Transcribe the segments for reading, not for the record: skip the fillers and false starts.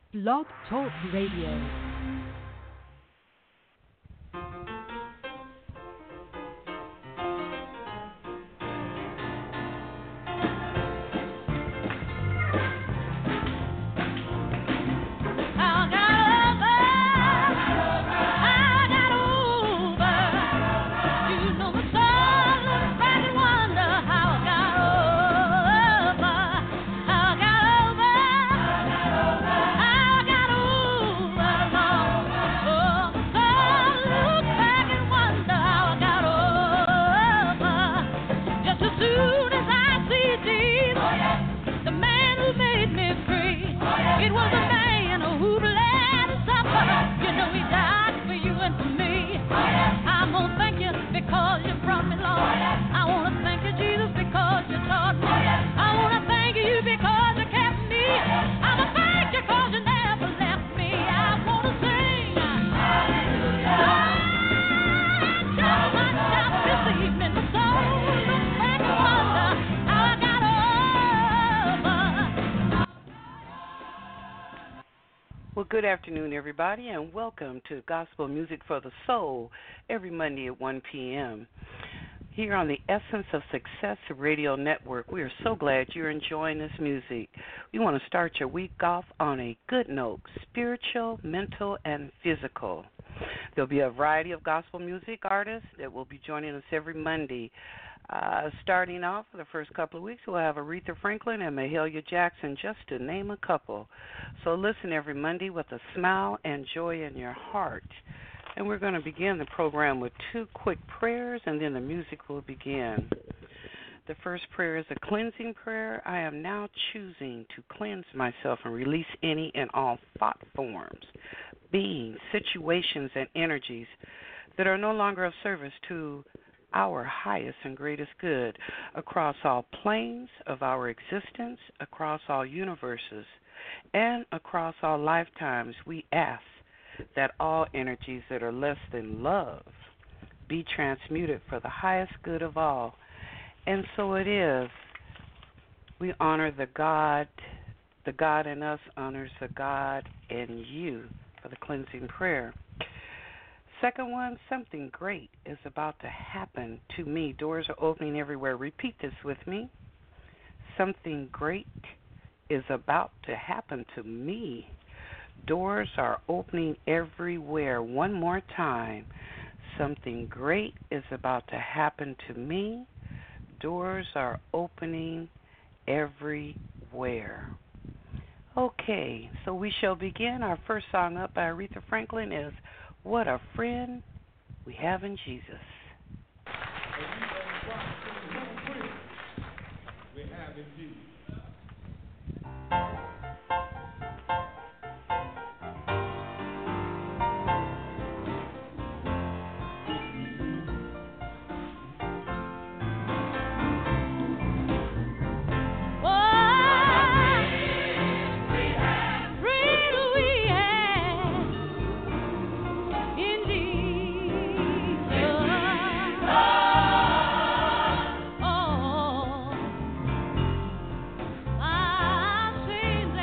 Blog Talk Radio. Good afternoon, everybody, and welcome to Gospel Music for the Soul every Monday at 1 p.m. Here on the Essence of Success Radio Network. We are so glad you're enjoying this music. We want to start your week off on a good note, spiritual, mental, and physical. There'll be a variety of gospel music artists that will be joining us every Monday. Starting off for the first couple of weeks, we'll have Aretha Franklin and Mahalia Jackson, just to name a couple. So listen every Monday with a smile and joy in your heart. And we're going to begin the program with two quick prayers, and then the music will begin. The first prayer is a cleansing prayer. I am now choosing to cleanse myself and release any and all thought forms, beings, situations, and energies that are no longer of service to our highest and greatest good across all planes of our existence, across all universes, and across all lifetimes. We ask that all energies that are less than love be transmuted for the highest good of all. And so it is. We honor the God in us honors the God in you for the cleansing prayer. Second one, something great is about to happen to me. Doors are opening everywhere. Repeat this with me. Something great is about to happen to me. Doors are opening everywhere. One more time. Something great is about to happen to me. Doors are opening everywhere. Okay, so we shall begin. Our first song up by Aretha Franklin is What a Friend We Have in Jesus. We have in Jesus. Oh,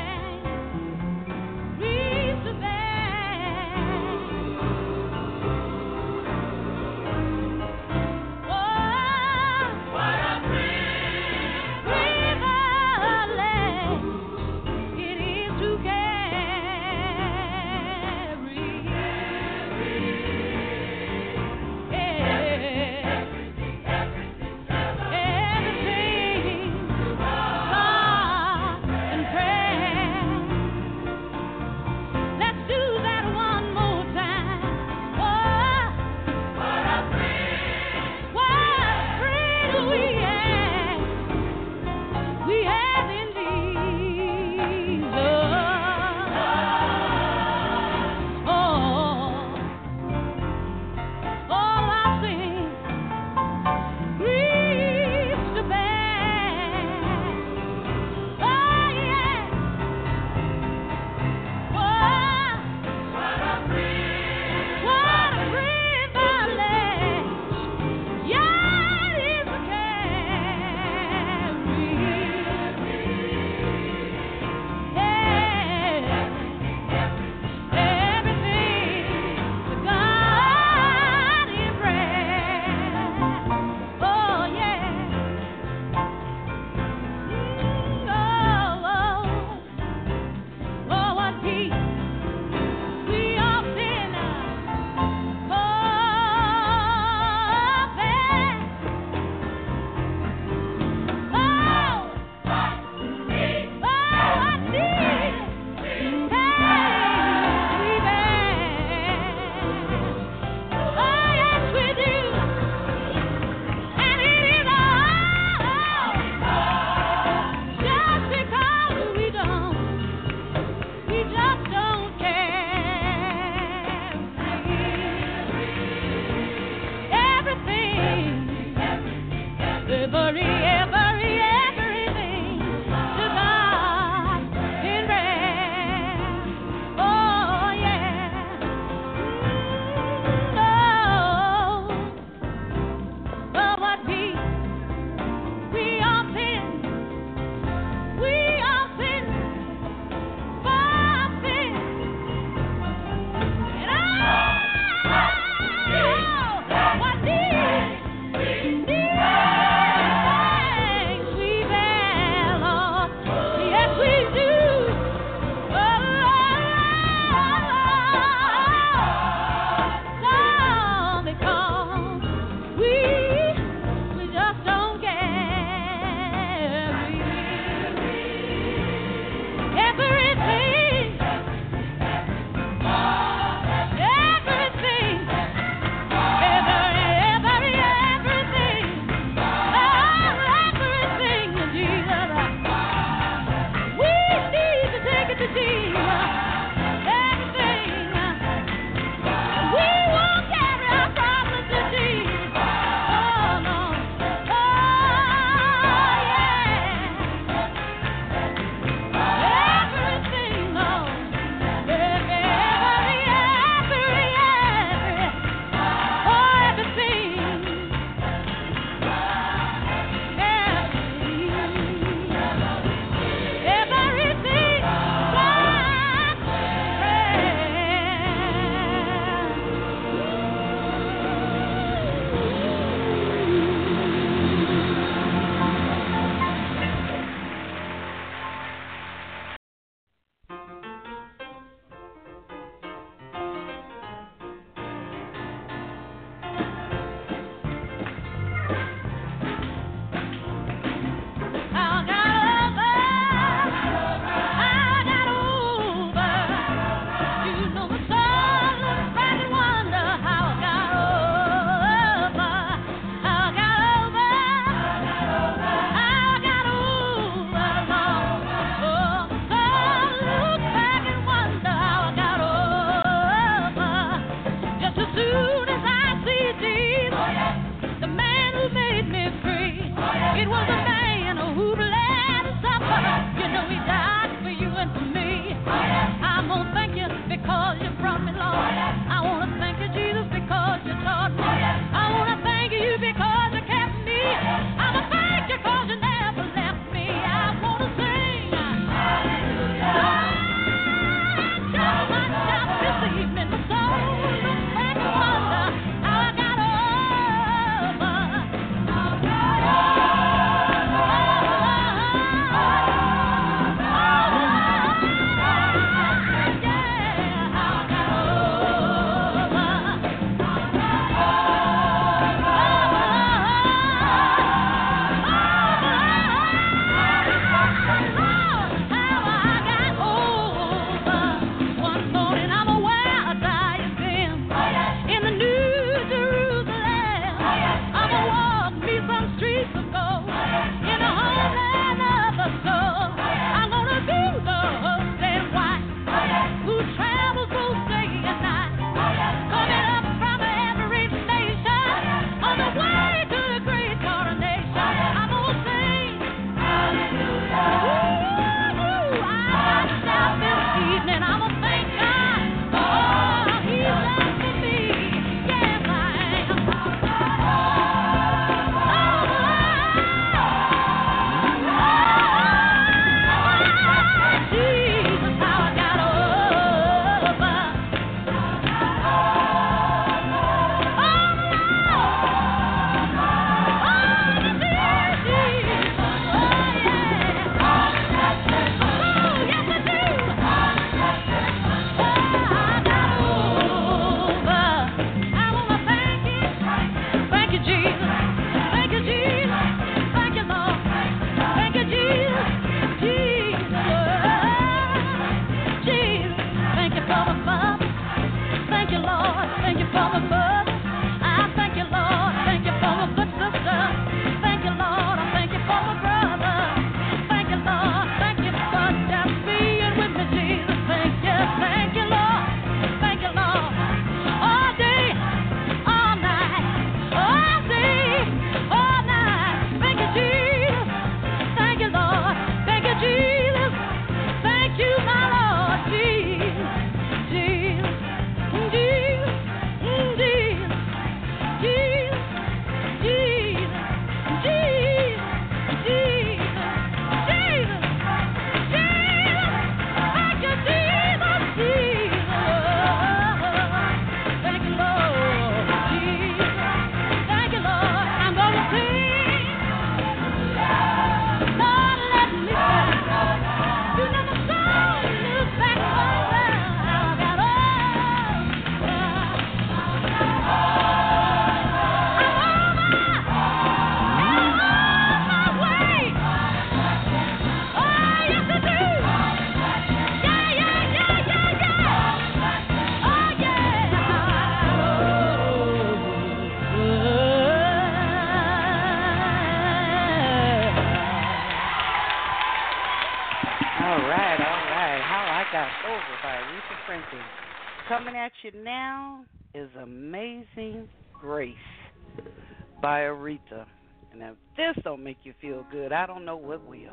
Over by Aretha Franklin. Coming at you now is Amazing Grace by Aretha. And if this don't make you feel good, I don't know what will.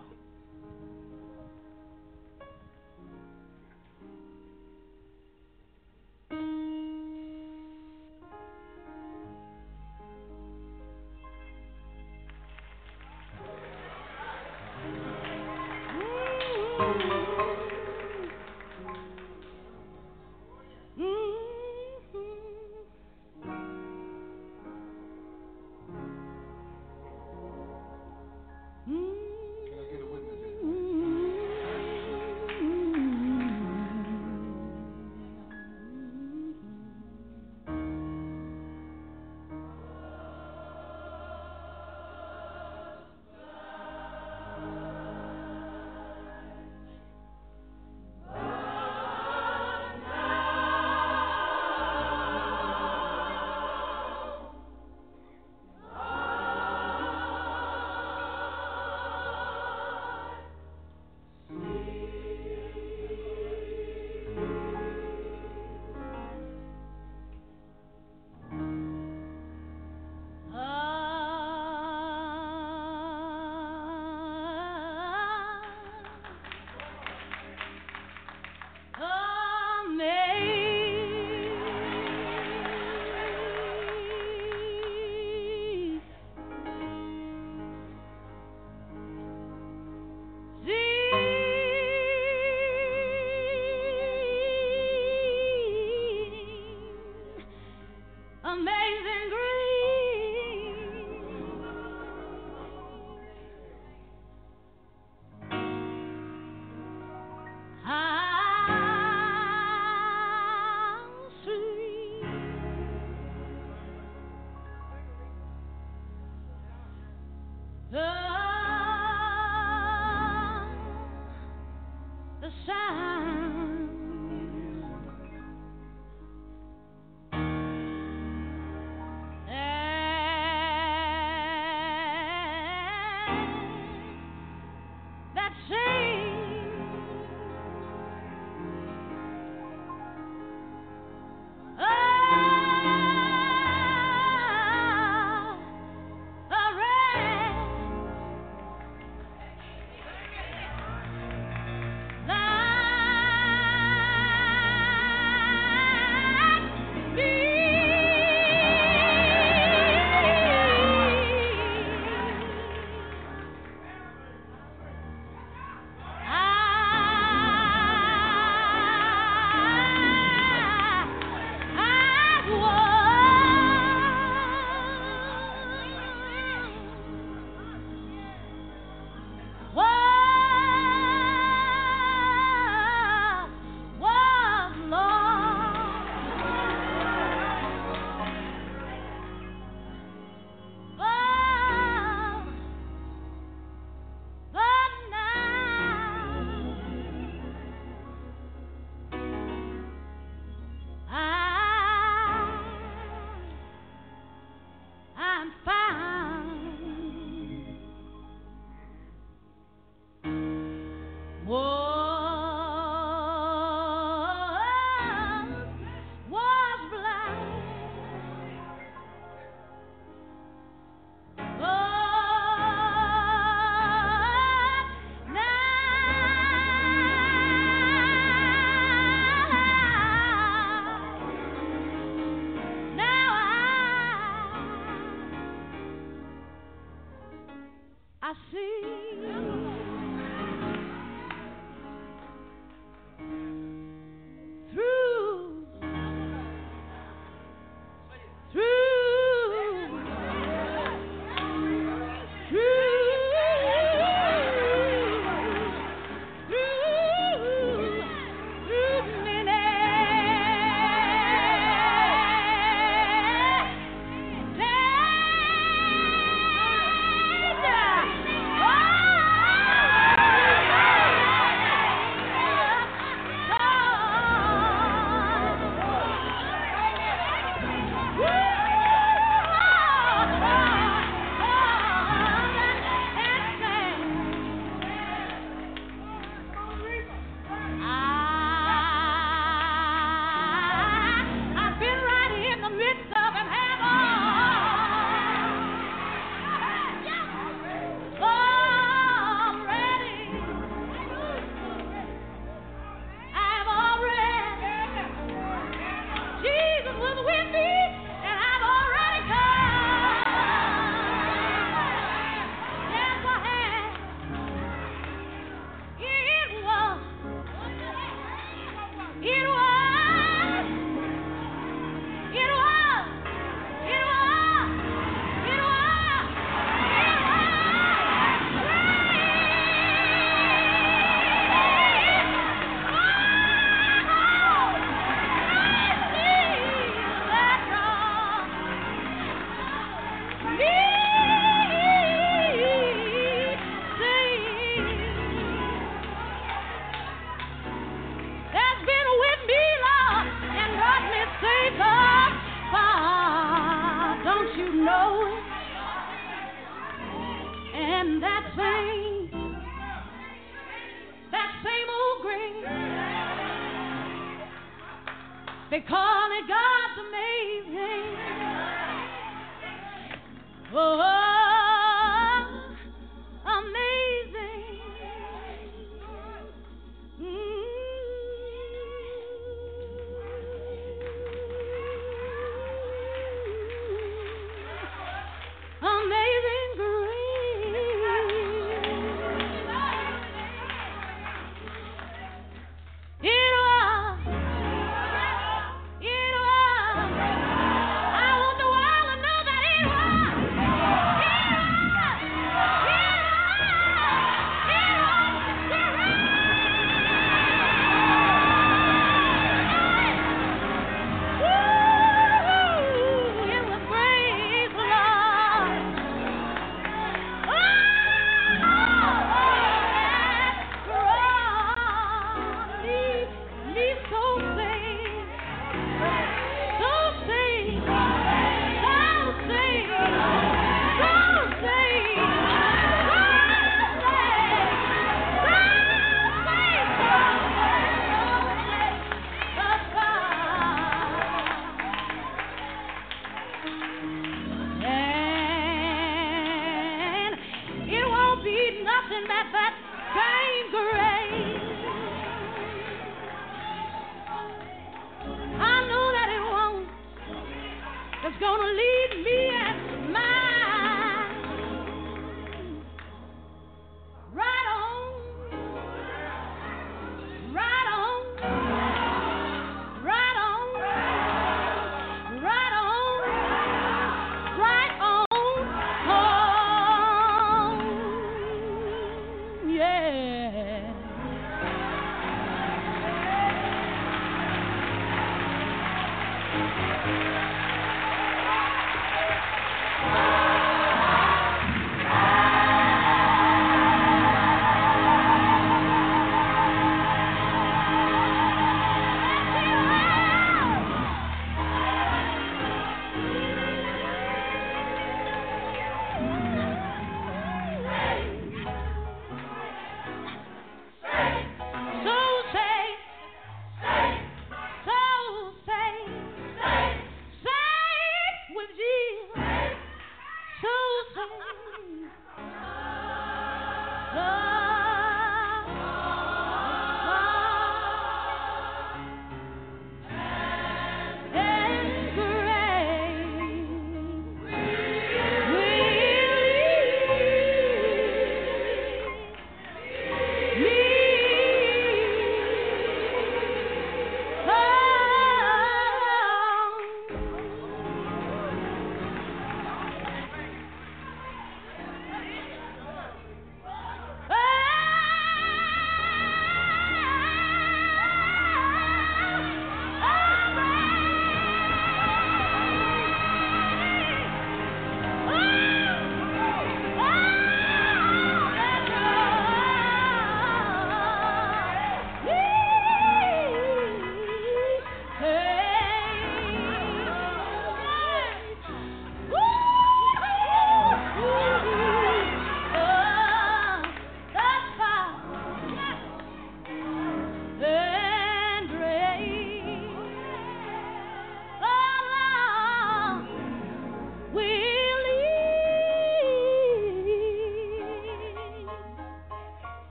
Can I get a witness? They call it God's amazing. Oh, amazing. Amazing grace. It was. I want the world to know that it it's gonna lead me at mine. Right on, right on, right on, right on, right on, home. Yeah. Say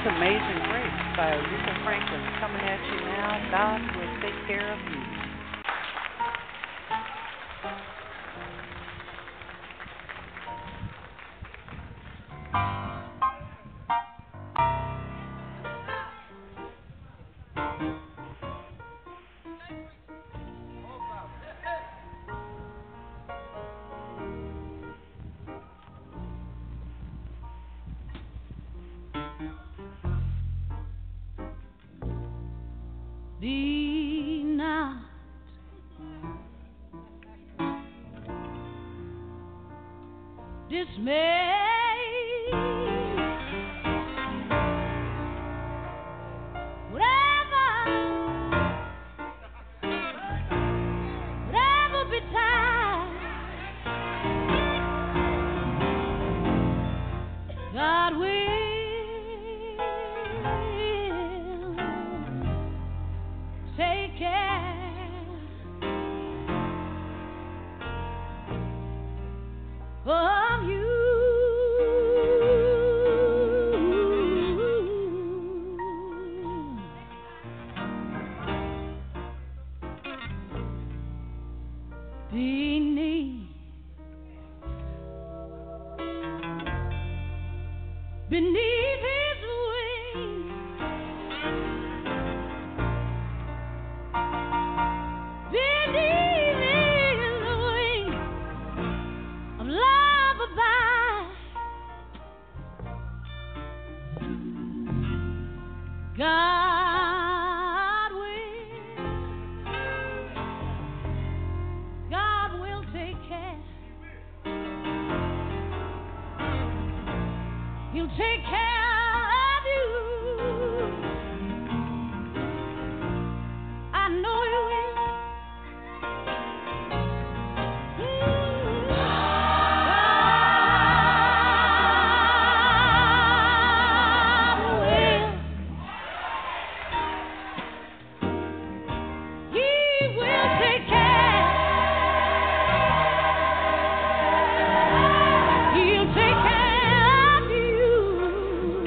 Amazing Grace by Aretha Franklin coming at you now. God will take care of you. Be not dismayed. Whatever betide, God will take care of you. Beneath his wings, beneath his wings of love abide. God will take care. He'll take care of you. I know He will. God will. He will take care. He'll take care of you.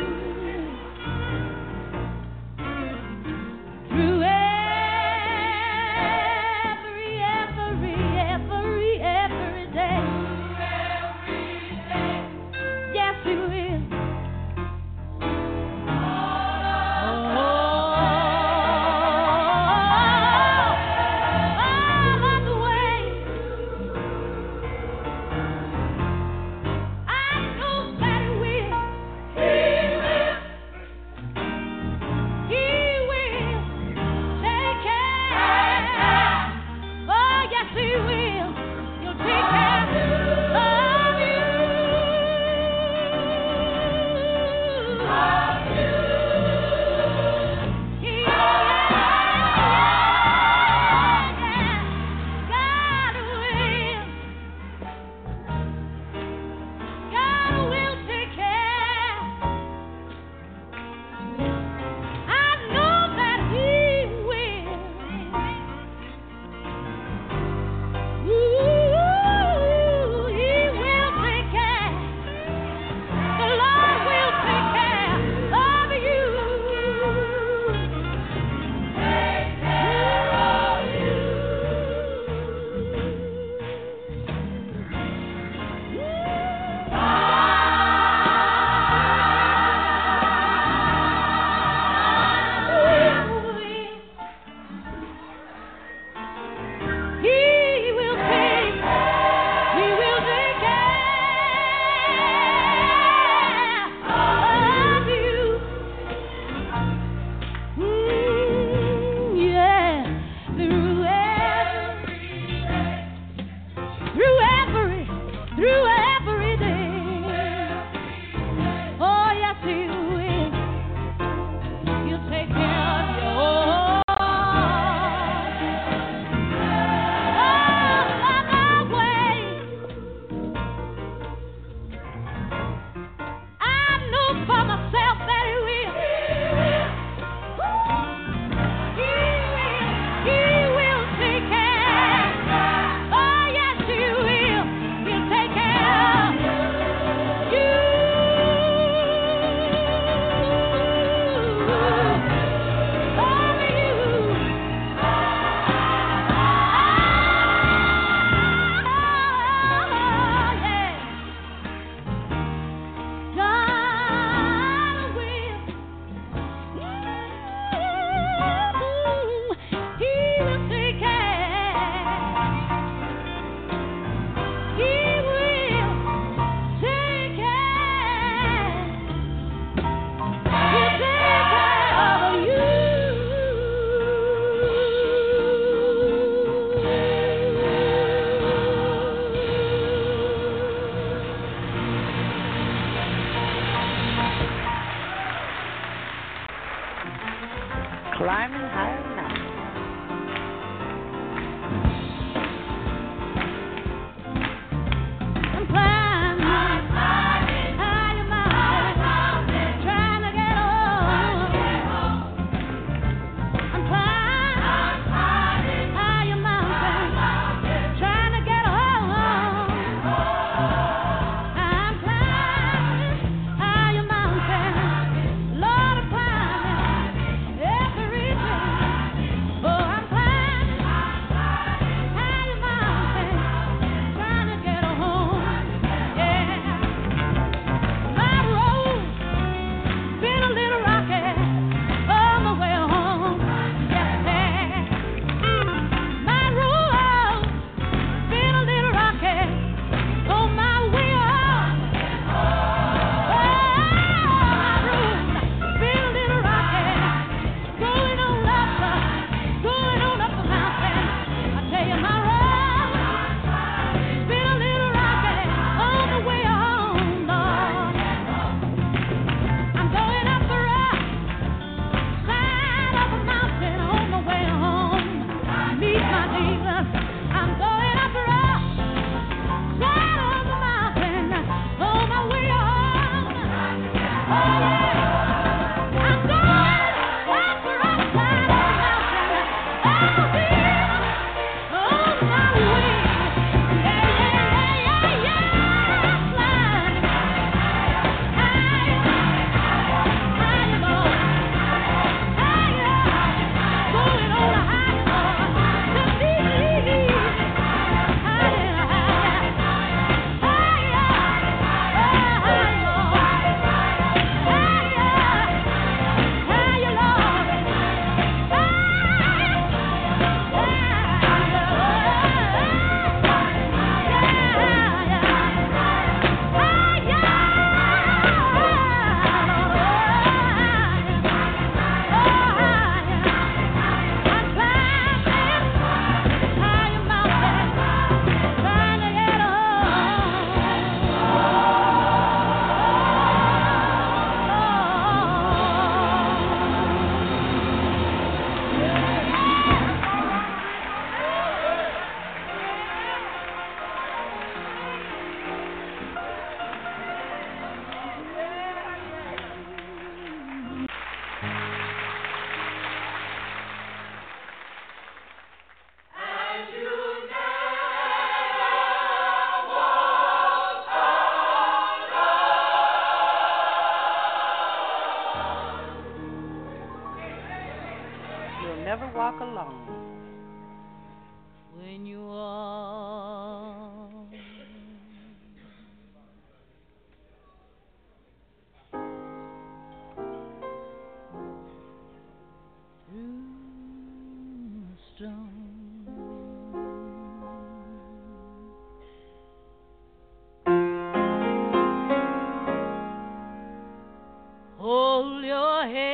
Climbing higher mountains. Never walk alone. When you walk through the storm, hold your head.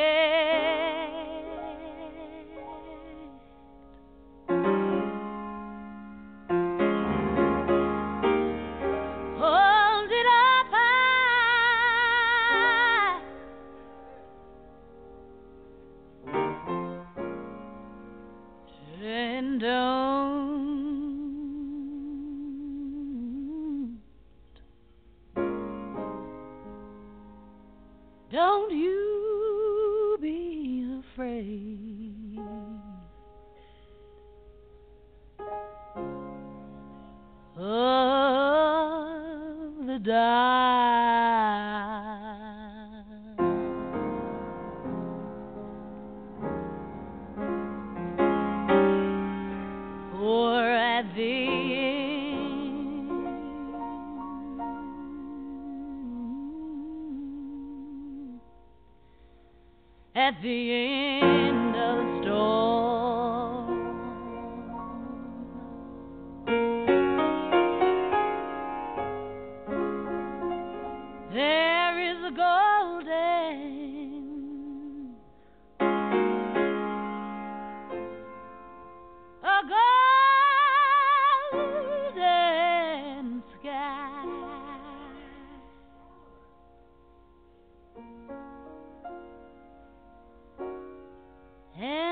Don't you be afraid. Of the dark. For at the end of the storm, there is a golden sky. And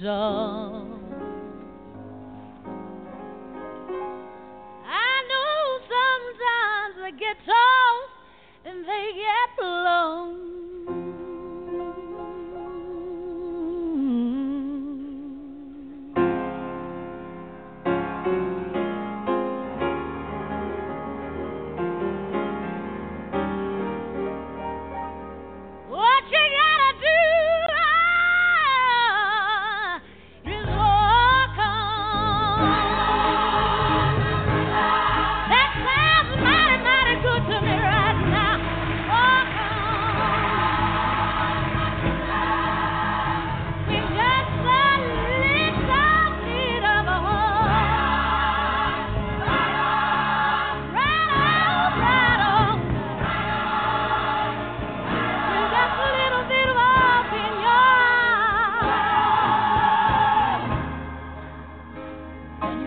done. I know sometimes they get tossed and they get blown. What you gotta do is walk on. That sounds mighty, mighty good to me right now. Walk on. With just a little bit of a heart. Right on, right on. With just a little bit of hope in your eyes. And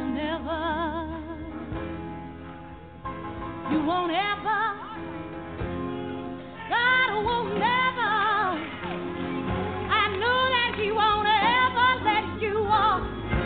you won't ever, God won't never, I know that He won't ever let you walk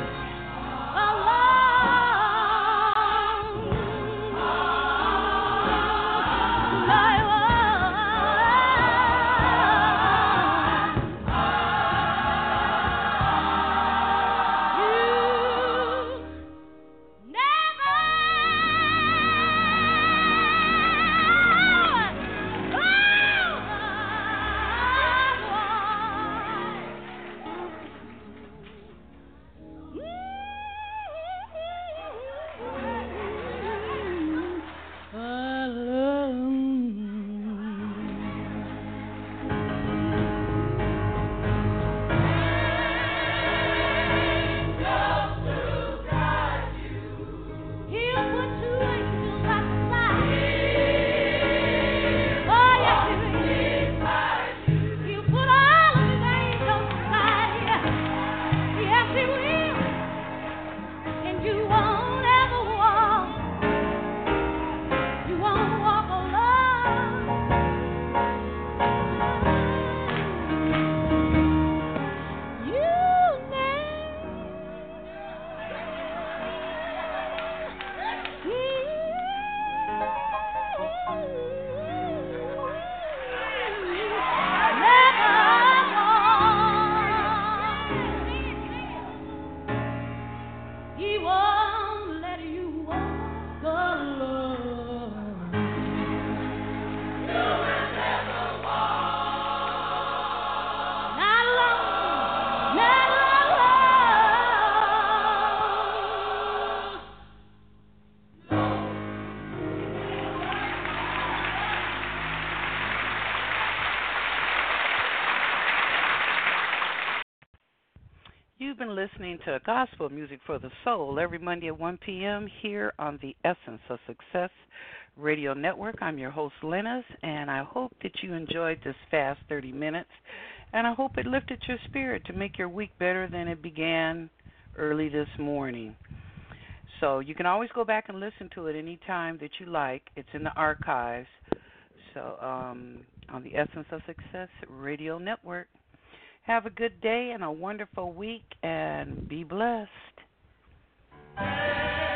He'll put two angels by the side. Oh, yes, He will. He'll put all of His angels beside you. Yes, He will. And you won't ever walk. You won't walk alone. You He won't let you walk alone. Not alone, not alone. You've been listening to Gospel Music for the Soul every Monday at 1 p.m. here on the Essence of Success Radio Network. I'm your host, Lennis, and I hope that you enjoyed this fast 30 minutes, and I hope it lifted your spirit to make your week better than it began early this morning. So you can always go back and listen to it any time that you like. It's in the archives. So on the Essence of Success Radio Network. Have a good day and a wonderful week, and be blessed.